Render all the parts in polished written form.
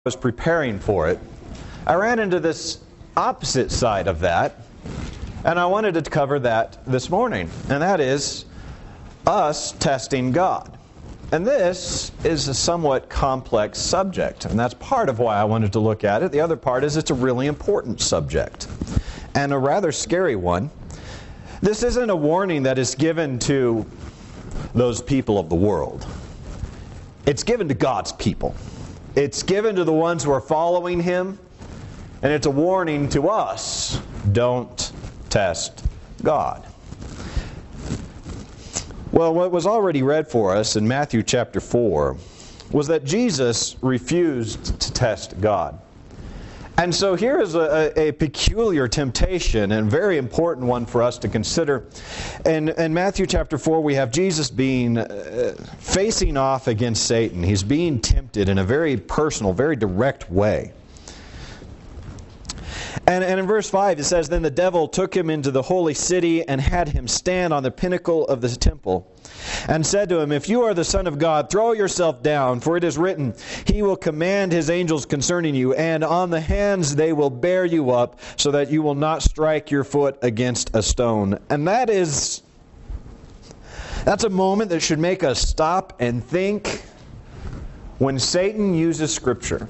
was preparing for it, I ran into this opposite side of that, and I wanted to cover that this morning, and that is us testing God. And this is a somewhat complex subject, and that's part of why I wanted to look at it. The other part is it's a really important subject, and a rather scary one. This isn't a warning that is given to those people of the world. It's given to God's people. It's given to the ones who are following Him, and it's a warning to us. Don't test God. Well, what was already read for us in Matthew chapter 4 was that Jesus refused to test God. And so here is a peculiar temptation and very important one for us to consider. In Matthew chapter 4, we have Jesus being facing off against Satan. He's being tempted in a very personal, very direct way. And in verse 5 it says, "Then the devil took him into the holy city and had him stand on the pinnacle of the temple, and said to him, 'If you are the Son of God, throw yourself down, for it is written, He will command His angels concerning you, and on the hands they will bear you up, so that you will not strike your foot against a stone.'" And that's a moment that should make us stop and think when Satan uses Scripture.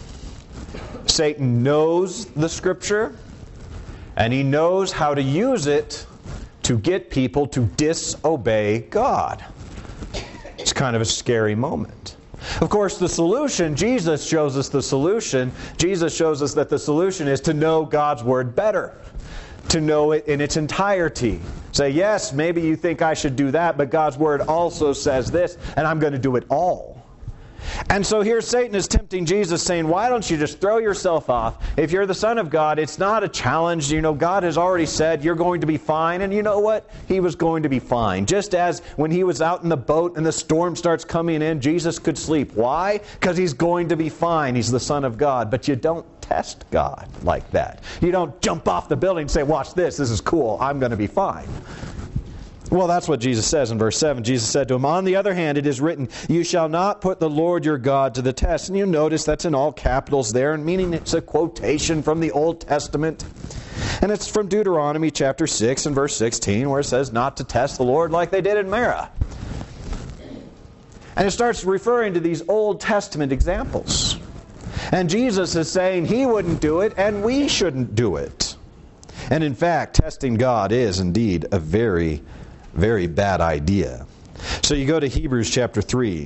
Satan knows the Scripture, and he knows how to use it to get people to disobey God. It's kind of a scary moment. Of course, the solution, Jesus shows us the solution. Jesus shows us that the solution is to know God's Word better, to know it in its entirety. Say, yes, maybe you think I should do that, but God's Word also says this, and I'm going to do it all. And so here Satan is tempting Jesus, saying, why don't you just throw yourself off? If you're the Son of God, it's not a challenge. You know, God has already said you're going to be fine. And you know what? He was going to be fine. Just as when he was out in the boat and the storm starts coming in, Jesus could sleep. Why? Because he's going to be fine. He's the Son of God. But you don't test God like that. You don't jump off the building and say, watch this. This is cool. I'm going to be fine. Well, that's what Jesus says in verse 7. Jesus said to him, "On the other hand, it is written, you shall not put the Lord your God to the test." And you notice that's in all capitals there, and meaning it's a quotation from the Old Testament. And it's from Deuteronomy chapter 6 and verse 16, where it says not to test the Lord like they did in Meribah. And it starts referring to these Old Testament examples. And Jesus is saying He wouldn't do it, and we shouldn't do it. And in fact, testing God is indeed a very bad idea. So you go to Hebrews chapter 3,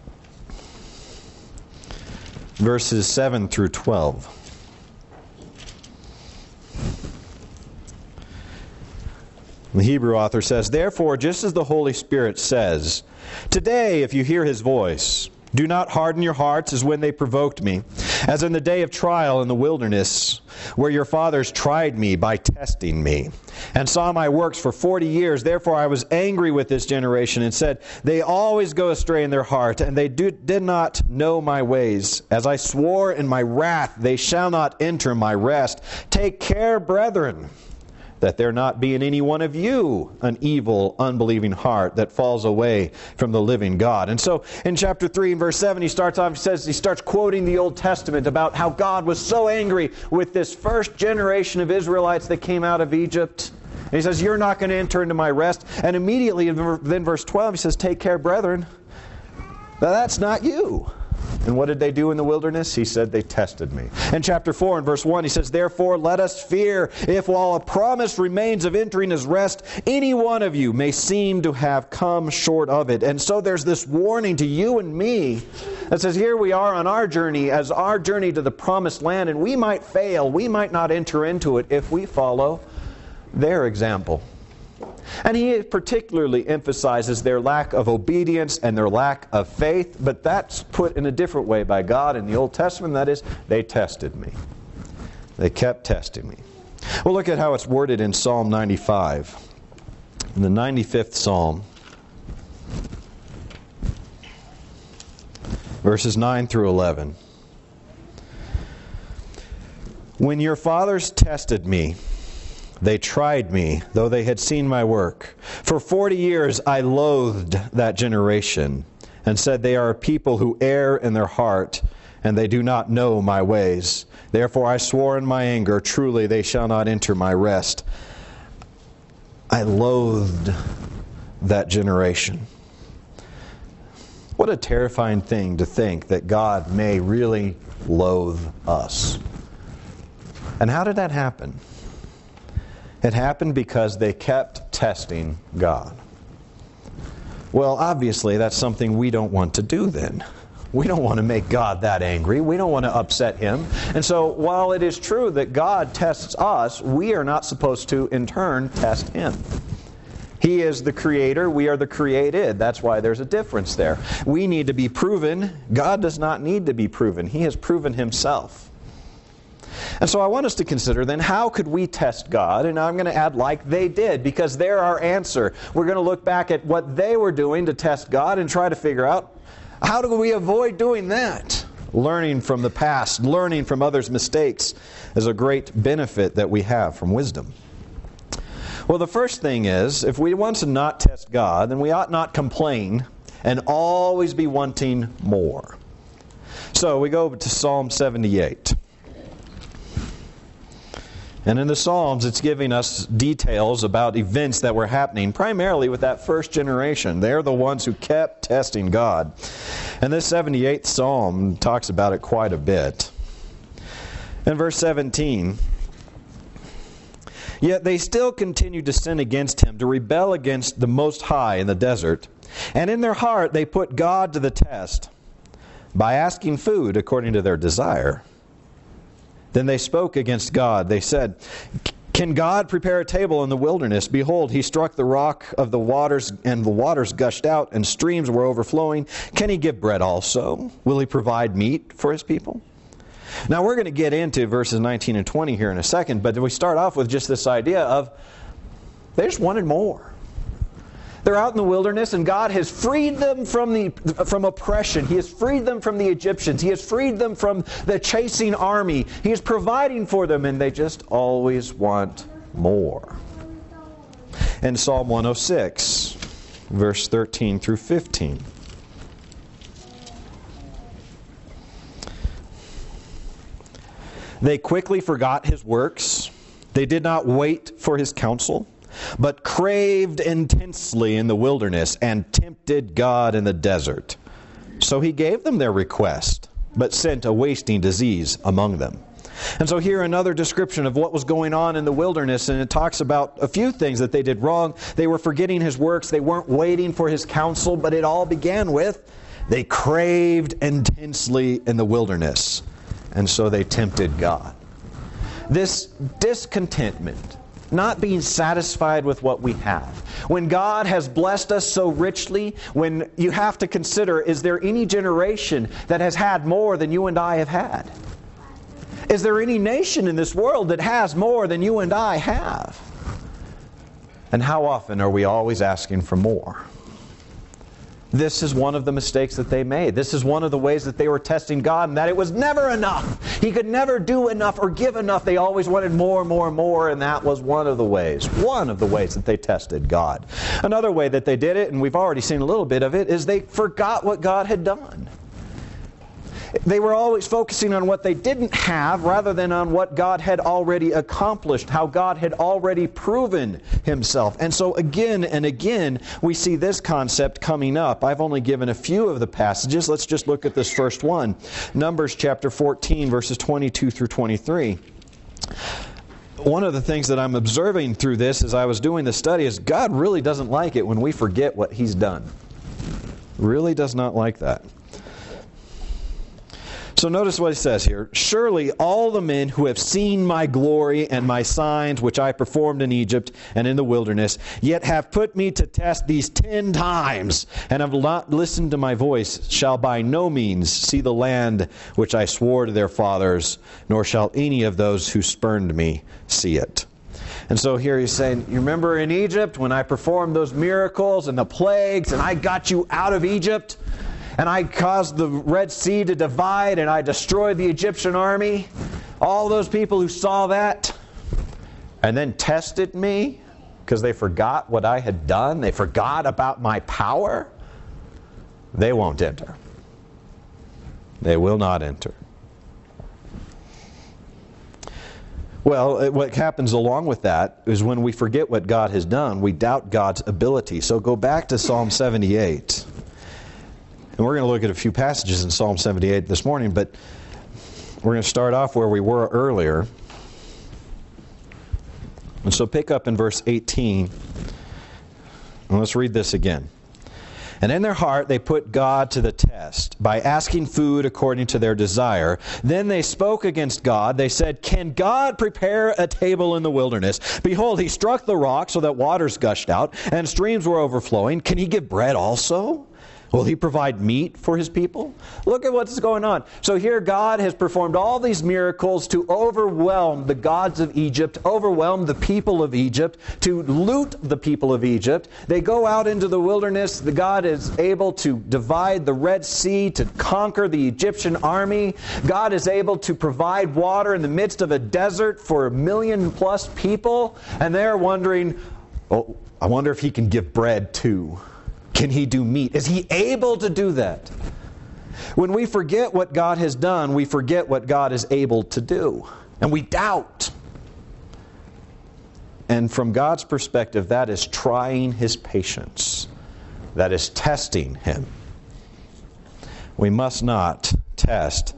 verses 7 through 12. The Hebrew author says, "Therefore, just as the Holy Spirit says, 'Today, if you hear His voice, do not harden your hearts as when they provoked me, as in the day of trial in the wilderness, where your fathers tried me by testing me, and saw my works for 40 years. Therefore I was angry with this generation and said, they always go astray in their heart, and they did not know my ways. As I swore in my wrath, they shall not enter my rest. Take care, brethren, that there not be in any one of you an evil, unbelieving heart that falls away from the living God.'" And so in chapter 3 and verse 7 he starts quoting the Old Testament about how God was so angry with this first generation of Israelites that came out of Egypt. And he says, you're not going to enter into my rest. And immediately then verse 12 he says, "Take care, brethren." Now that's not you. And what did they do in the wilderness? He said, they tested me. In chapter 4 and verse 1 he says, "Therefore let us fear, if while a promise remains of entering His rest, any one of you may seem to have come short of it." And so there's this warning to you and me that says here we are on our journey, as our journey to the promised land, and we might fail, we might not enter into it if we follow their example. And he particularly emphasizes their lack of obedience and their lack of faith, but that's put in a different way by God in the Old Testament. That is, they tested me. They kept testing me. Well, look at how it's worded in Psalm 95. In the 95th Psalm, verses 9 through 11. "When your fathers tested me, they tried me, though they had seen my work. For 40 years I loathed that generation, and said, they are a people who err in their heart, and they do not know my ways. Therefore I swore in my anger, truly they shall not enter my rest. I loathed that generation. What a terrifying thing to think that God may really loathe us. And how did that happen? It happened because they kept testing God. Well, obviously, that's something we don't want to do then. We don't want to make God that angry. We don't want to upset Him. And so, while it is true that God tests us, we are not supposed to, in turn, test Him. He is the creator. We are the created. That's why there's a difference there. We need to be proven. God does not need to be proven. He has proven Himself. And so I want us to consider then, how could we test God? And I'm going to add like they did, because they're our answer. We're going to look back at what they were doing to test God and try to figure out, how do we avoid doing that? Learning from the past, learning from others' mistakes is a great benefit that we have from wisdom. Well, the first thing is, if we want to not test God, then we ought not complain and always be wanting more. So we go to Psalm 78. And in the Psalms, it's giving us details about events that were happening, primarily with that first generation. They're the ones who kept testing God. And this 78th Psalm talks about it quite a bit. In verse 17, yet they still continued to sin against Him, to rebel against the Most High in the desert. And in their heart they put God to the test by asking food according to their desire. Then they spoke against God. They said, can God prepare a table in the wilderness? Behold, He struck the rock of the waters, and the waters gushed out, and streams were overflowing. Can He give bread also? Will He provide meat for His people? Now we're going to get into verses 19 and 20 here in a second, but we start off with just this idea of they just wanted more. They're out in the wilderness, and God has freed them from oppression. He has freed them from the Egyptians. He has freed them from the chasing army. He is providing for them, and they just always want more. In Psalm 106, verse 13 through 15. They quickly forgot His works. They did not wait for His counsel, but craved intensely in the wilderness and tempted God in the desert. So He gave them their request, but sent a wasting disease among them. And so here another description of what was going on in the wilderness, and it talks about a few things that they did wrong. They were forgetting His works. They weren't waiting for His counsel, but it all began with they craved intensely in the wilderness, and so they tempted God. This discontentment, not being satisfied with what we have. When God has blessed us so richly, when you have to consider, is there any generation that has had more than you and I have had? Is there any nation in this world that has more than you and I have? And how often are we always asking for more? This is one of the mistakes that they made. This is one of the ways that they were testing God, and that it was never enough. He could never do enough or give enough. They always wanted more, more, more, and that was one of the ways that they tested God. Another way that they did it, and we've already seen a little bit of it, is they forgot what God had done. They were always focusing on what they didn't have rather than on what God had already accomplished, how God had already proven Himself. And so again and again, we see this concept coming up. I've only given a few of the passages. Let's just look at this first one. Numbers chapter 14, verses 22 through 23. One of the things that I'm observing through this as I was doing the study is God really doesn't like it when we forget what He's done. Really does not like that. So notice what it says here. Surely all the men who have seen my glory and my signs which I performed in Egypt and in the wilderness, yet have put me to test these 10 times, and have not listened to my voice, shall by no means see the land which I swore to their fathers, nor shall any of those who spurned me see it. And so here he's saying, you remember in Egypt when I performed those miracles and the plagues, and I got you out of Egypt? And I caused the Red Sea to divide, and I destroyed the Egyptian army. All those people who saw that and then tested me because they forgot what I had done, they forgot about my power, they won't enter. They will not enter. Well, what happens along with that is when we forget what God has done, we doubt God's ability. So go back to Psalm 78. And we're going to look at a few passages in Psalm 78 this morning, but we're going to start off where we were earlier. And so pick up in verse 18. And let's read this again. And in their heart they put God to the test by asking food according to their desire. Then they spoke against God. They said, "Can God prepare a table in the wilderness? Behold, he struck the rock so that waters gushed out and streams were overflowing. Can he give bread also? Will he provide meat for his people?" Look at what's going on. So here God has performed all these miracles to overwhelm the gods of Egypt, overwhelm the people of Egypt, to loot the people of Egypt. They go out into the wilderness. The God is able to divide the Red Sea, to conquer the Egyptian army. God is able to provide water in the midst of a desert for 1 million plus people. And they're wondering, oh, I wonder if he can give bread too. Can he do meat? Is he able to do that? When we forget what God has done, we forget what God is able to do. And we doubt. And from God's perspective, that is trying his patience. That is testing him. We must not test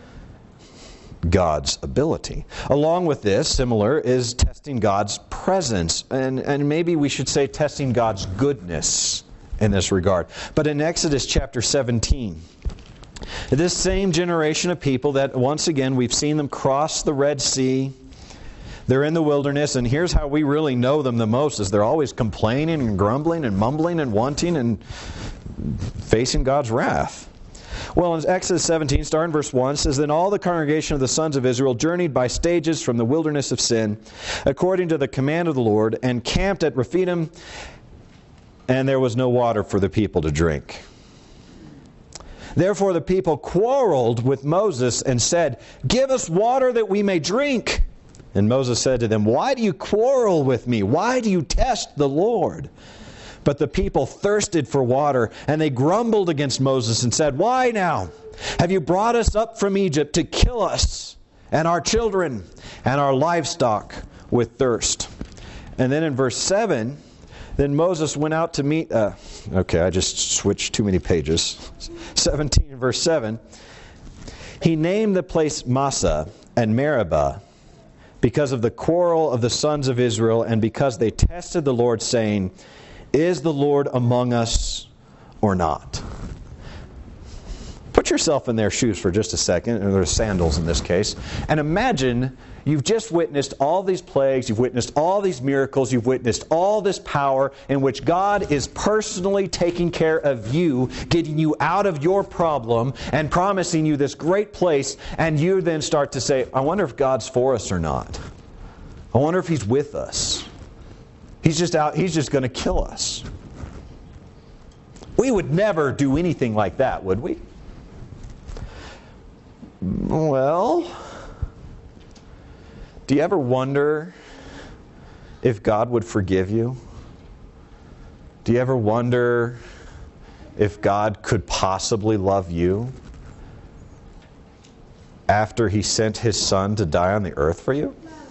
God's ability. Along with this, similar, is testing God's presence. And maybe we should say testing God's goodness in this regard. But in Exodus chapter 17, this same generation of people that once again we've seen them cross the Red Sea, they're in the wilderness, and here's how we really know them the most, is they're always complaining and grumbling and mumbling and wanting and facing God's wrath. Well, in Exodus 17, starting verse 1, it says, "Then all the congregation of the sons of Israel journeyed by stages from the wilderness of Sin, according to the command of the Lord, and camped at Rephidim, and there was no water for the people to drink. Therefore the people quarreled with Moses and said, 'Give us water that we may drink.' And Moses said to them, 'Why do you quarrel with me? Why do you test the Lord?' But the people thirsted for water, and they grumbled against Moses and said, 'Why now? Have you brought us up from Egypt to kill us and our children and our livestock with thirst?' And then in verse 7, then Moses went out to meet... okay, I just switched too many pages. 17 verse 7. He named the place Massah and Meribah because of the quarrel of the sons of Israel and because they tested the Lord, saying, 'Is the Lord among us or not?'" Put yourself in their shoes for just a second, or their sandals in this case, and imagine you've just witnessed all these plagues, you've witnessed all these miracles, you've witnessed all this power in which God is personally taking care of you, getting you out of your problem, and promising you this great place, and you then start to say, "I wonder if God's for us or not. I wonder if He's with us. He's just going to kill us." We would never do anything like that, would we? Well, do you ever wonder if God would forgive you? Do you ever wonder if God could possibly love you after He sent His Son to die on the earth for you?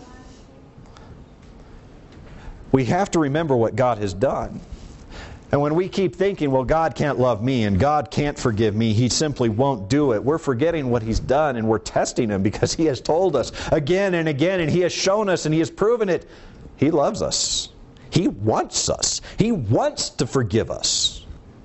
We have to remember what God has done. And when we keep thinking, well, God can't love me and God can't forgive me, He simply won't do it, we're forgetting what He's done, and we're testing Him because He has told us again and again, and He has shown us and He has proven it. He loves us. He wants us. He wants to forgive us.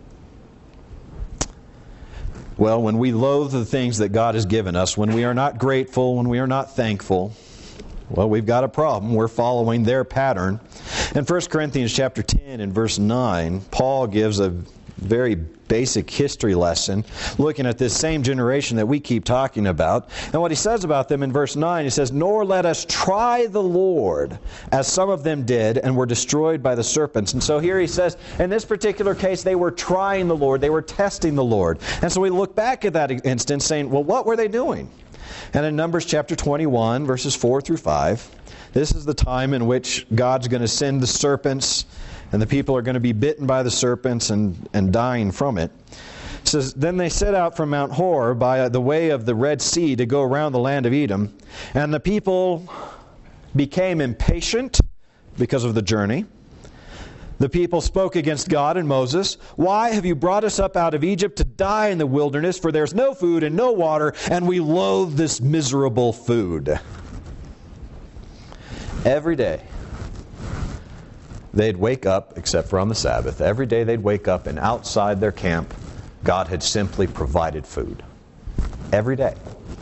Well, when we loathe the things that God has given us, when we are not grateful, when we are not thankful, well, we've got a problem. We're following their pattern. In 1 Corinthians chapter 10 and verse 9, Paul gives a very basic history lesson looking at this same generation that we keep talking about. And what he says about them in verse 9, he says, "Nor let us try the Lord, as some of them did, and were destroyed by the serpents." And so here he says, in this particular case, they were trying the Lord. They were testing the Lord. And so we look back at that instance saying, well, what were they doing? And in Numbers chapter 21, verses 4 through 5, this is the time in which God's going to send the serpents, and the people are going to be bitten by the serpents and dying from it. It says, then they set out from Mount Hor by the way of the Red Sea to go around the land of Edom. And the people became impatient because of the journey. The people spoke against God and Moses. Why have you brought us up out of Egypt to die in the wilderness? For there's no food and no water, and we loathe this miserable food. Every day, they'd wake up, except for on the Sabbath, every day they'd wake up and outside their camp, God had simply provided food. Every day.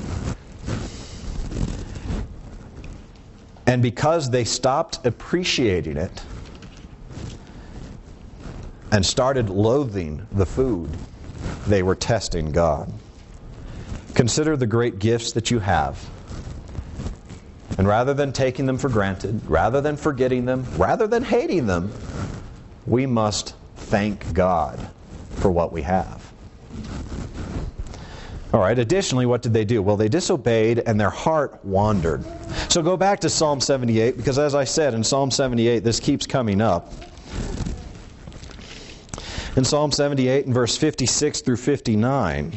And because they stopped appreciating it and started loathing the food, they were testing God. Consider the great gifts that you have. And rather than taking them for granted, rather than forgetting them, rather than hating them, we must thank God for what we have. All right, additionally, what did they do? Well, they disobeyed and their heart wandered. So go back to Psalm 78, because as I said, in Psalm 78, this keeps coming up. In Psalm 78, in verse 56 through 59,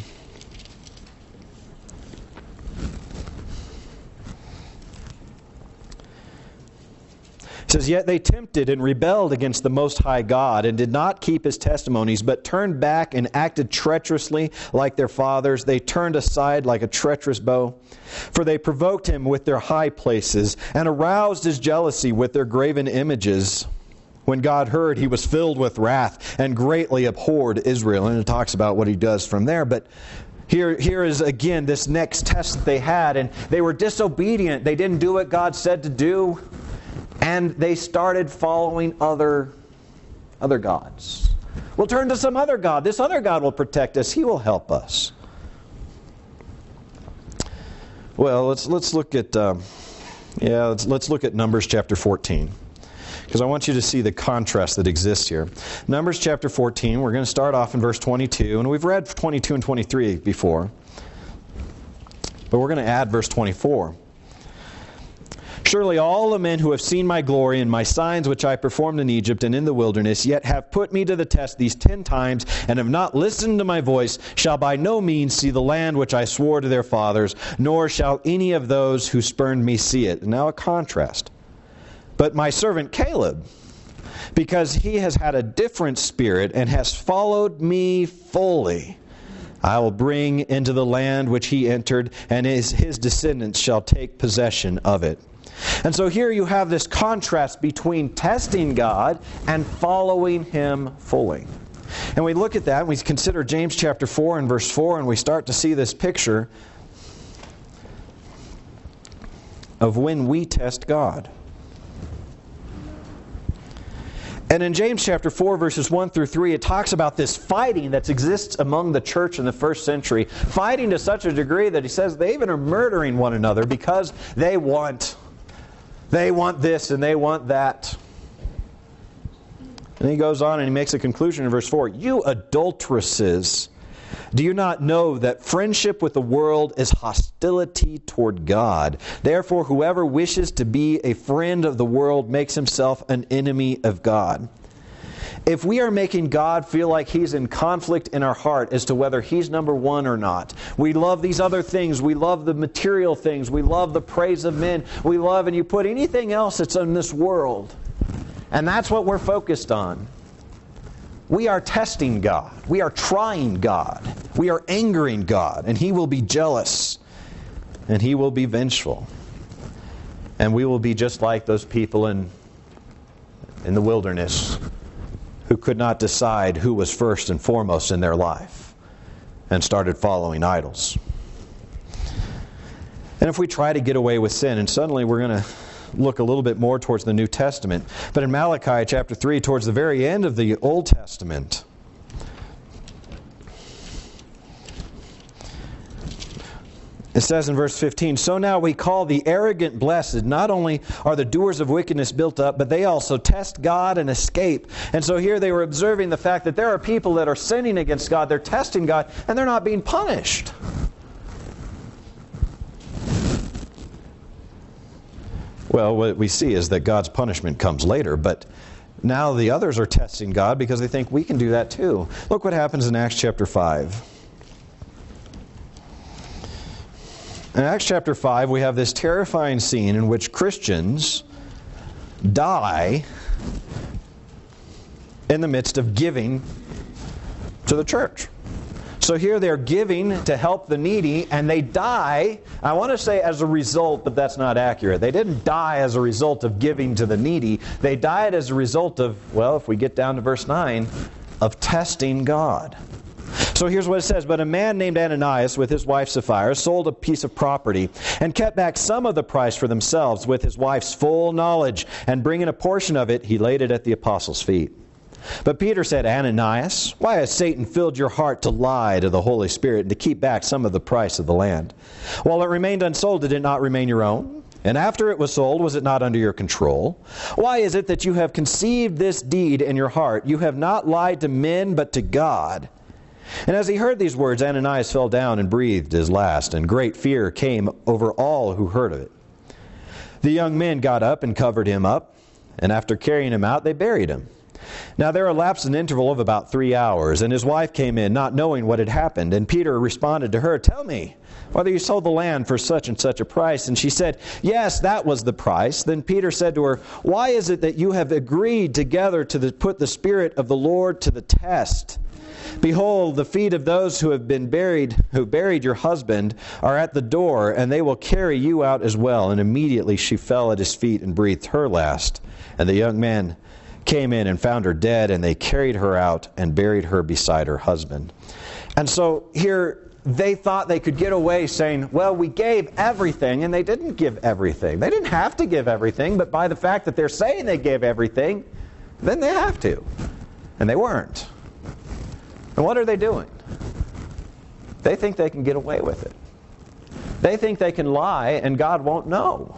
it says, yet they tempted and rebelled against the Most High God and did not keep His testimonies, but turned back and acted treacherously like their fathers. They turned aside like a treacherous bow. For they provoked Him with their high places and aroused His jealousy with their graven images. When God heard, He was filled with wrath and greatly abhorred Israel. And it talks about what He does from there. But here is again this next test that they had. And they were disobedient. They didn't do what God said to do. And they started following other gods. We'll turn to some other god. This other god will protect us. He will help us. Well, let's look at let's look at Numbers chapter 14, because I want you to see the contrast that exists here. Numbers chapter 14. We're going to start off in verse 22, and we've read 22 and 23 before, but we're going to add verse 24. Surely all the men who have seen my glory and my signs which I performed in Egypt and in the wilderness, yet have put me to the test these 10 times, and have not listened to my voice, shall by no means see the land which I swore to their fathers, nor shall any of those who spurned me see it. And now a contrast. But my servant Caleb, because he has had a different spirit and has followed me fully, I will bring into the land which he entered, and his descendants shall take possession of it. And so here you have this contrast between testing God and following Him fully. And we look at that, and we consider James chapter 4 and verse 4, and we start to see this picture of when we test God. And in James chapter 4, verses 1 through 3, it talks about this fighting that exists among the church in the first century. Fighting to such a degree that he says they even are murdering one another because they want this and they want that. And he goes on and he makes a conclusion in verse 4. You adulteresses, do you not know that friendship with the world is hostility toward God? Therefore, whoever wishes to be a friend of the world makes himself an enemy of God. If we are making God feel like He's in conflict in our heart as to whether He's number one or not, we love these other things, we love the material things, we love the praise of men, we love, and you put anything else that's in this world, and that's what we're focused on. We are testing God. We are trying God. We are angering God, and He will be jealous, and He will be vengeful. And we will be just like those people in the wilderness who could not decide who was first and foremost in their life and started following idols. And if we try to get away with sin, and suddenly we're going to look a little bit more towards the New Testament, but in Malachi chapter 3, towards the very end of the Old Testament, it says in verse 15, so now we call the arrogant blessed. Not only are the doers of wickedness built up, but they also test God and escape. And so here they were observing the fact that there are people that are sinning against God, they're testing God, and they're not being punished. Well, what we see is that God's punishment comes later, but Now the others are testing God because they think we can do that too. Look what happens in Acts chapter 5. In Acts chapter 5, we have this terrifying scene in which Christians die in the midst of giving to the church. So here they're giving to help the needy, and they die, I want to say as a result, but that's not accurate. They didn't die as a result of giving to the needy. They died as a result of, well, if we get down to verse 9, of testing God. So here's what it says. But a man named Ananias with his wife Sapphira sold a piece of property and kept back some of the price for themselves with his wife's full knowledge, and bringing a portion of it, he laid it at the apostles' feet. But Peter said, Ananias, why has Satan filled your heart to lie to the Holy Spirit and to keep back some of the price of the land? While it remained unsold, did it not remain your own? And after it was sold, was it not under your control? Why is it that you have conceived this deed in your heart? You have not lied to men, but to God. And as he heard these words, Ananias fell down and breathed his last, and great fear came over all who heard of it. The young men got up and covered him up, and after carrying him out, they buried him. Now there elapsed an interval of about 3 hours, and his wife came in, not knowing what had happened. And Peter responded to her, Tell me whether you sold the land for such and such a price. And she said, Yes, that was the price. Then Peter said to her, Why is it that you have agreed together to put the Spirit of the Lord to the test? Behold, the feet of those who buried your husband are at the door, and they will carry you out as well. And immediately she fell at his feet and breathed her last. And the young man came in and found her dead, and they carried her out and buried her beside her husband. And so here they thought they could get away saying, well, we gave everything, and they didn't give everything. They didn't have to give everything, but by the fact that they're saying they gave everything, then they have to. And they weren't. And what are they doing? They think they can get away with it. They think they can lie and God won't know.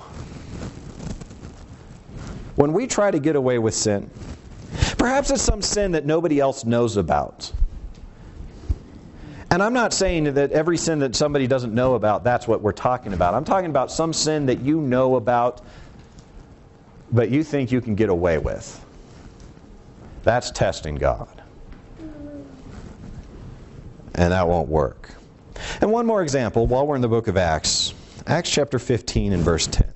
When we try to get away with sin, perhaps it's some sin that nobody else knows about. And I'm not saying that every sin that somebody doesn't know about, that's what we're talking about. I'm talking about some sin that you know about, but you think you can get away with. That's testing God. And that won't work. And one more example, while we're in the book of Acts. Acts chapter 15 and verse 10.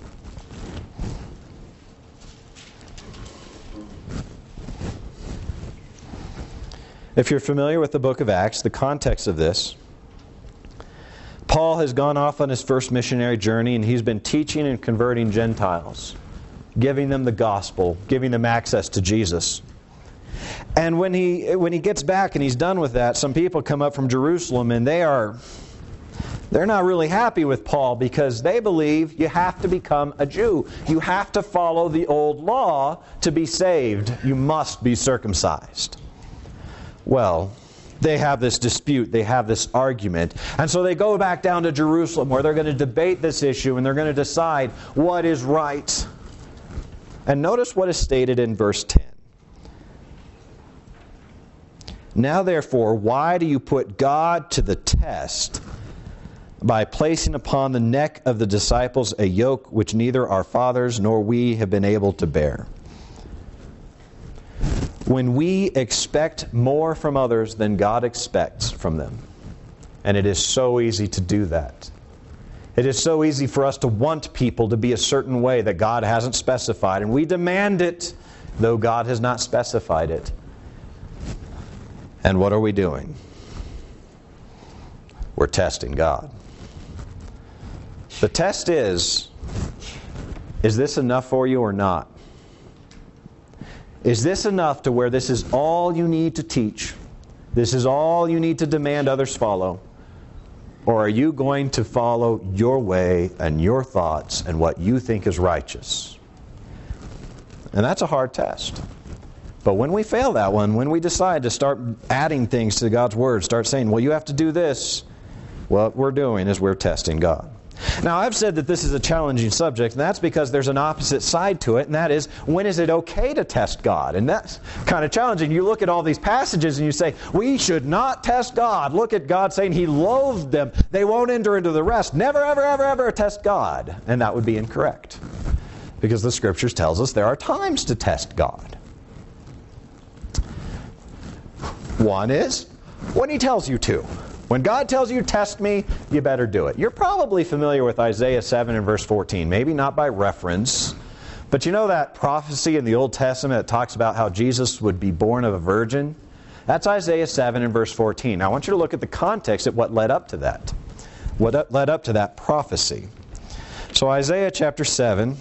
If you're familiar with the book of Acts, the context of this, Paul has gone off on his first missionary journey, and he's been teaching and converting Gentiles, giving them the gospel, giving them access to Jesus. And when he gets back and he's done with that, some people come up from Jerusalem, and they're not really happy with Paul because they believe you have to become a Jew. You have to follow the old law to be saved. You must be circumcised. Well, they have this dispute, they have this argument, and so they go back down to Jerusalem where they're going to debate this issue and they're going to decide what is right. And notice what is stated in verse 10. Now therefore, why do you put God to the test by placing upon the neck of the disciples a yoke which neither our fathers nor we have been able to bear? When we expect more from others than God expects from them, and it is so easy to do that. It is so easy for us to want people to be a certain way that God hasn't specified, and we demand it, though God has not specified it. And what are we doing? We're testing God. The test is this enough for you or not? Is this enough to where this is all you need to teach? This is all you need to demand others follow? Or are you going to follow your way and your thoughts and what you think is righteous? And that's a hard test. But when we fail that one, when we decide to start adding things to God's Word, start saying, well, you have to do this, what we're doing is we're testing God. Now, I've said that this is a challenging subject, and that's because there's an opposite side to it, and that is, when is it okay to test God? And that's kind of challenging. You look at all these passages and you say, we should not test God. Look at God saying He loathed them. They won't enter into the rest. Never, ever, ever, ever test God. And that would be incorrect. Because the Scriptures tells us there are times to test God. One is when He tells you to. When God tells you, test me, you better do it. You're probably familiar with Isaiah 7 and verse 14. Maybe not by reference, but you know that prophecy in the Old Testament that talks about how Jesus would be born of a virgin? That's Isaiah 7 and verse 14. Now I want you to look at the context of what led up to that. What led up to that prophecy. So Isaiah chapter 7.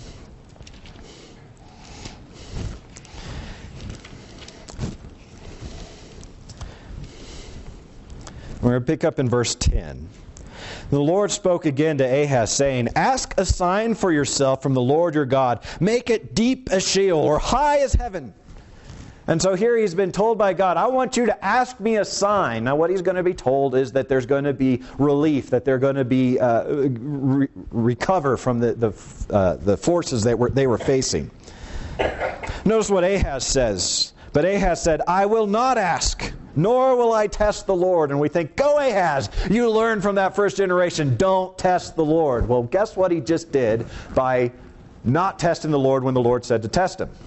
We're going to pick up in verse 10. The Lord spoke again to Ahaz, saying, "Ask a sign for yourself from the Lord your God. Make it deep as Sheol, or high as heaven." And so here he's been told by God, I want you to ask me a sign. Now what he's going to be told is that there's going to be relief, that they're going to be recover from the forces that they were facing. Notice what Ahaz says. But Ahaz said, "I will not ask, nor will I test the Lord." And we think, go Ahaz, you learned from that first generation, don't test the Lord. Well, guess what he just did by not testing the Lord when the Lord said to test him?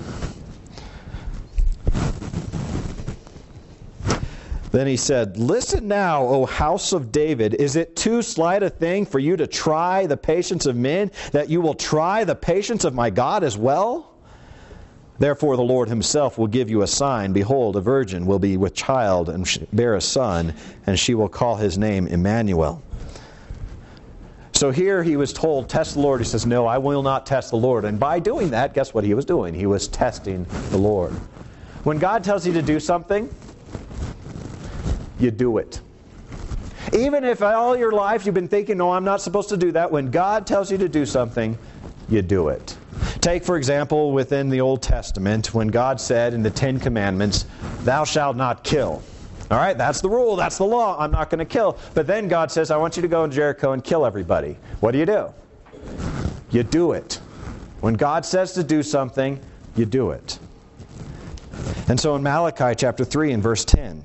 Then he said, "Listen now, O house of David, is it too slight a thing for you to try the patience of men, that you will try the patience of my God as well? Therefore the Lord Himself will give you a sign. Behold, a virgin will be with child and bear a son, and she will call his name Emmanuel." So here he was told, test the Lord. He says, no, I will not test the Lord. And by doing that, guess what he was doing? He was testing the Lord. When God tells you to do something, you do it. Even if all your life you've been thinking, no, I'm not supposed to do that, when God tells you to do something, you do it. Take, for example, within the Old Testament, when God said in the Ten Commandments, "Thou shalt not kill." All right, that's the rule, that's the law, I'm not going to kill. But then God says, I want you to go in Jericho and kill everybody. What do? You do it. When God says to do something, you do it. And so in Malachi chapter 3 and verse 10,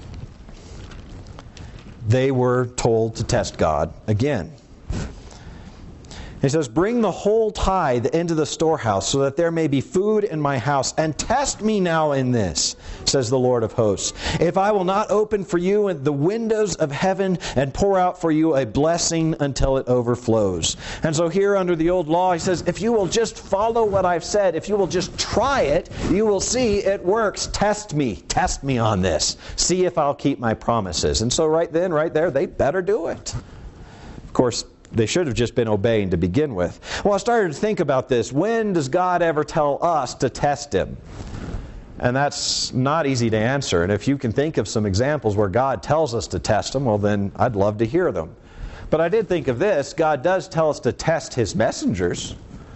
they were told to test God again. He says, "Bring the whole tithe into the storehouse, so that there may be food in my house. And test me now in this, says the Lord of hosts, if I will not open for you the windows of heaven and pour out for you a blessing until it overflows." And so here under the old law, he says, if you will just follow what I've said, if you will just try it, you will see it works. Test me on this. See if I'll keep my promises. And so right then, right there, they better do it. Of course, they should have just been obeying to begin with. Well, I started to think about this. When does God ever tell us to test Him? And that's not easy to answer. And if you can think of some examples where God tells us to test Him, well then I'd love to hear them. But I did think of this. God does tell us to test His messengers.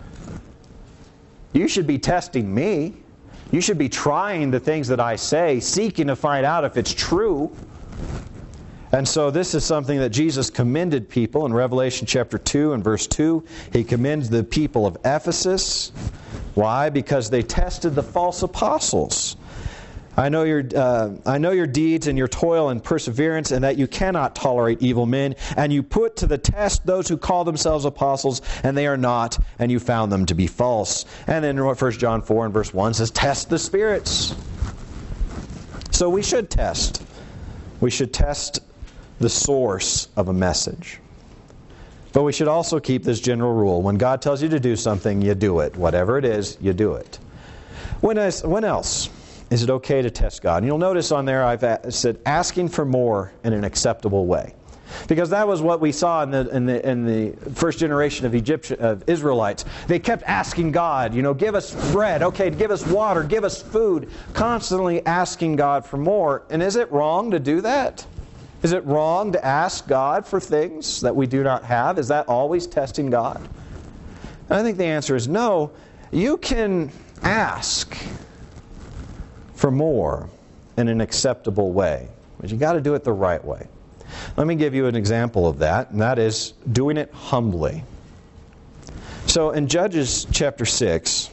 You should be testing me. You should be trying the things that I say, seeking to find out if it's true. And so this is something that Jesus commended people in Revelation chapter 2 and verse 2. He commends the people of Ephesus. Why? Because they tested the false apostles. I know your deeds and your toil and perseverance, and that you cannot tolerate evil men. And you put to the test those who call themselves apostles, and they are not, and you found them to be false. And then 1 John 4 and verse 1 says, test the spirits. So we should test. We should test the source of a message. But we should also keep this general rule. When God tells you to do something, you do it. Whatever it is, you do it. When else is it okay to test God? And you'll notice on there I've said asking for more in an acceptable way. Because that was what we saw in the first generation of Israelites. They kept asking God, give us bread, okay, give us water, give us food. Constantly asking God for more. And is it wrong to do that? Is it wrong to ask God for things that we do not have? Is that always testing God? And I think the answer is no. You can ask for more in an acceptable way, but you got to do it the right way. Let me give you an example of that, and that is doing it humbly. So in Judges chapter 6,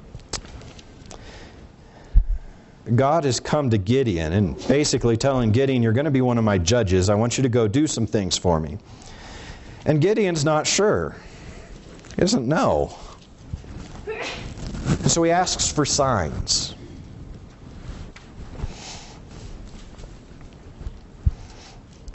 God has come to Gideon and basically telling Gideon, you're going to be one of my judges. I want you to go do some things for me. And Gideon's not sure. He doesn't know. And so he asks for signs.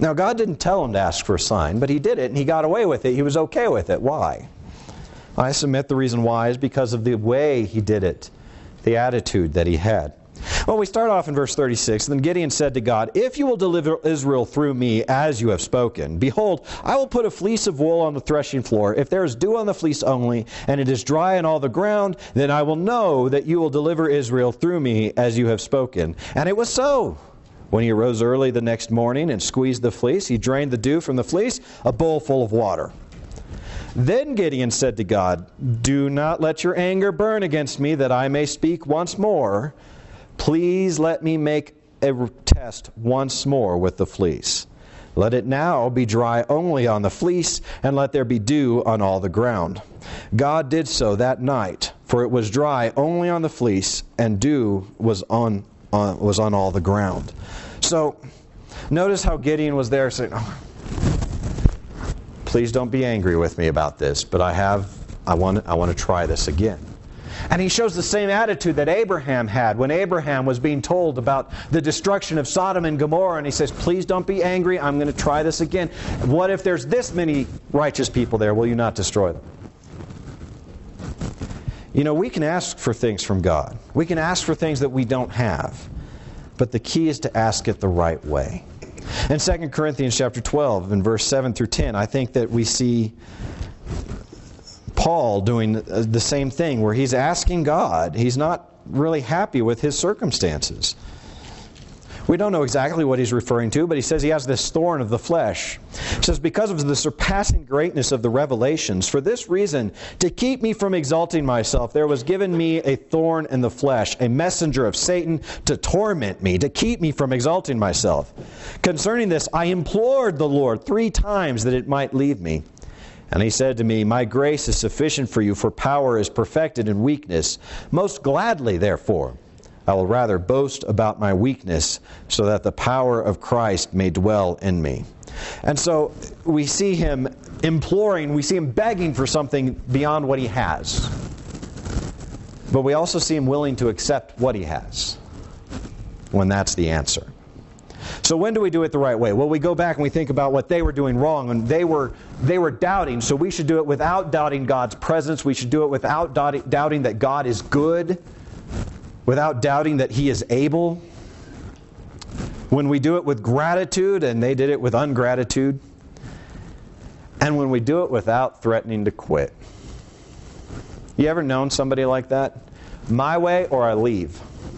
Now, God didn't tell him to ask for a sign, but he did it, and he got away with it. He was okay with it. Why? I submit the reason why is because of the way he did it, the attitude that he had. Well, we start off in verse 36. Then Gideon said to God, "If you will deliver Israel through me as you have spoken, behold, I will put a fleece of wool on the threshing floor. If there is dew on the fleece only, and it is dry on all the ground, then I will know that you will deliver Israel through me as you have spoken." And it was so. When he arose early the next morning and squeezed the fleece, he drained the dew from the fleece, a bowl full of water. Then Gideon said to God, "Do not let your anger burn against me, that I may speak once more. Please let me make a test once more with the fleece. Let it now be dry only on the fleece, and let there be dew on all the ground." God did so that night, for it was dry only on the fleece, and dew was on all the ground. So, notice how Gideon was there saying, "Oh, please don't be angry with me about this, but I want to try this again." And he shows the same attitude that Abraham had when Abraham was being told about the destruction of Sodom and Gomorrah. And he says, "Please don't be angry. I'm going to try this again. What if there's this many righteous people there? Will you not destroy them?" You know, we can ask for things from God. We can ask for things that we don't have. But the key is to ask it the right way. In 2 Corinthians chapter 12, in verse 7 through 10, I think that we see Paul doing the same thing, where he's asking God. He's not really happy with his circumstances. We don't know exactly what he's referring to, but he says he has this thorn of the flesh. He says, "Because of the surpassing greatness of the revelations, for this reason, to keep me from exalting myself, there was given me a thorn in the flesh, a messenger of Satan to torment me, to keep me from exalting myself. Concerning this, I implored the Lord 3 times that it might leave me. And he said to me, My grace is sufficient for you, for power is perfected in weakness. Most gladly, therefore, I will rather boast about my weakness, so that the power of Christ may dwell in me." And so we see him imploring, we see him begging for something beyond what he has. But we also see him willing to accept what he has, when that's the answer. So when do we do it the right way? Well, we go back and we think about what they were doing wrong, and they were doubting, so we should do it without doubting God's presence. We should do it without doubting that God is good, without doubting that He is able. When we do it with gratitude, and they did it with ungratitude, and when we do it without threatening to quit. You ever known somebody like that? My way or I leave.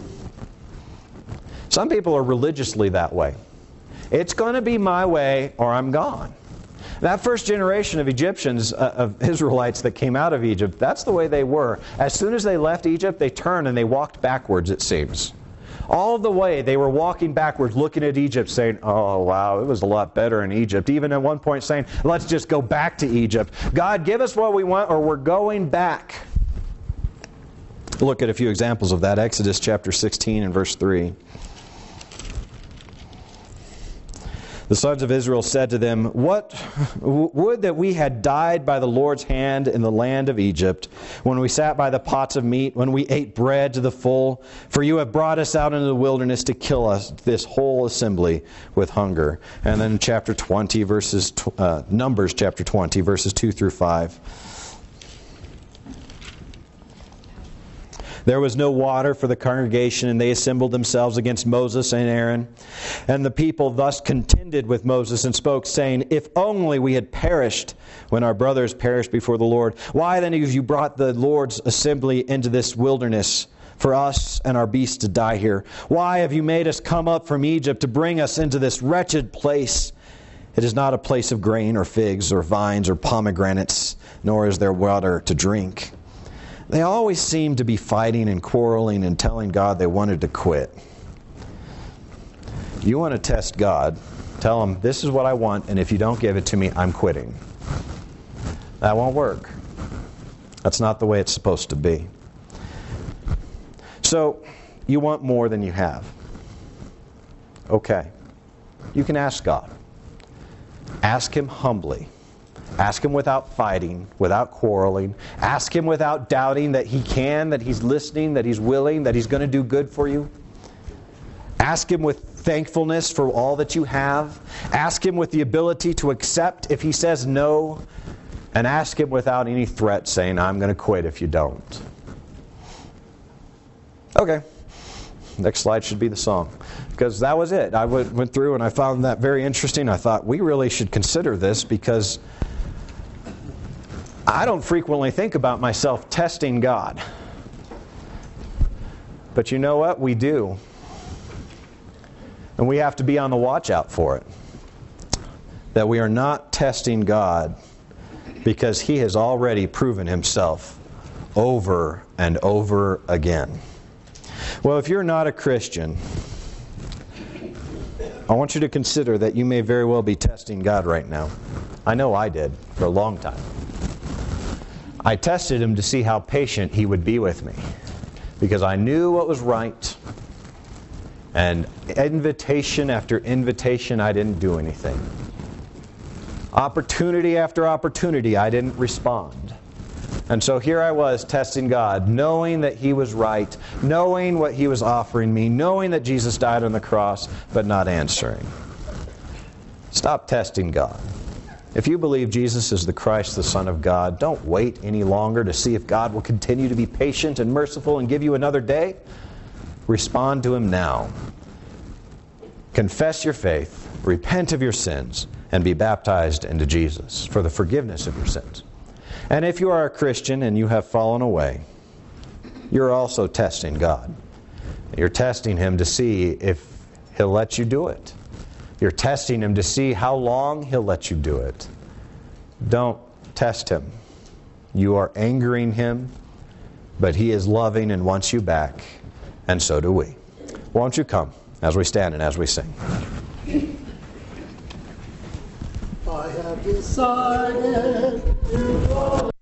Some people are religiously that way. It's going to be my way or I'm gone. That first generation of Egyptians, of Israelites that came out of Egypt, that's the way they were. As soon as they left Egypt, they turned and they walked backwards, it seems. All the way they were walking backwards, looking at Egypt, saying, "Oh, wow, it was a lot better in Egypt." Even at one point saying, "Let's just go back to Egypt. God, give us what we want or we're going back." Look at a few examples of that. Exodus chapter 16 and verse 3. The sons of Israel said to them, "What would that we had died by the Lord's hand in the land of Egypt, when we sat by the pots of meat, when we ate bread to the full. For you have brought us out into the wilderness to kill us, this whole assembly, with hunger." And then chapter 20, Numbers chapter 20, verses 2 through 5. There was no water for the congregation, and they assembled themselves against Moses and Aaron. And the people thus contended with Moses and spoke, saying, "If only we had perished when our brothers perished before the Lord. Why then have you brought the Lord's assembly into this wilderness for us and our beasts to die here? Why have you made us come up from Egypt to bring us into this wretched place? It is not a place of grain or figs or vines or pomegranates, nor is there water to drink." They always seemed to be fighting and quarreling and telling God they wanted to quit. You want to test God, tell Him, "This is what I want, and if you don't give it to me, I'm quitting." That won't work. That's not the way it's supposed to be. So, you want more than you have. Okay. You can ask God. Ask Him humbly. Ask Him without fighting, without quarreling. Ask Him without doubting that He can, that He's listening, that He's willing, that He's going to do good for you. Ask Him with thankfulness for all that you have. Ask Him with the ability to accept if He says no. And ask Him without any threat saying, I'm going to quit if you don't. Okay. Next slide should be the song. Because that was it. I went through and I found that very interesting. I thought we really should consider this because I don't frequently think about myself testing God. But you know what? We do. And we have to be on the watch out for it. That we are not testing God because He has already proven Himself over and over again. Well, if you're not a Christian, I want you to consider that you may very well be testing God right now. I know I did for a long time. I tested Him to see how patient He would be with me because I knew what was right. And invitation after invitation, I didn't do anything. Opportunity after opportunity, I didn't respond. And so here I was testing God, knowing that He was right, knowing what He was offering me, knowing that Jesus died on the cross, but not answering. Stop testing God. If you believe Jesus is the Christ, the Son of God, don't wait any longer to see if God will continue to be patient and merciful and give you another day. Respond to Him now. Confess your faith, repent of your sins, and be baptized into Jesus for the forgiveness of your sins. And if you are a Christian and you have fallen away, you're also testing God. You're testing Him to see if He'll let you do it. You're testing Him to see how long He'll let you do it. Don't test Him. You are angering Him, but He is loving and wants you back, and so do we. Won't you come as we stand and as we sing? I have decided to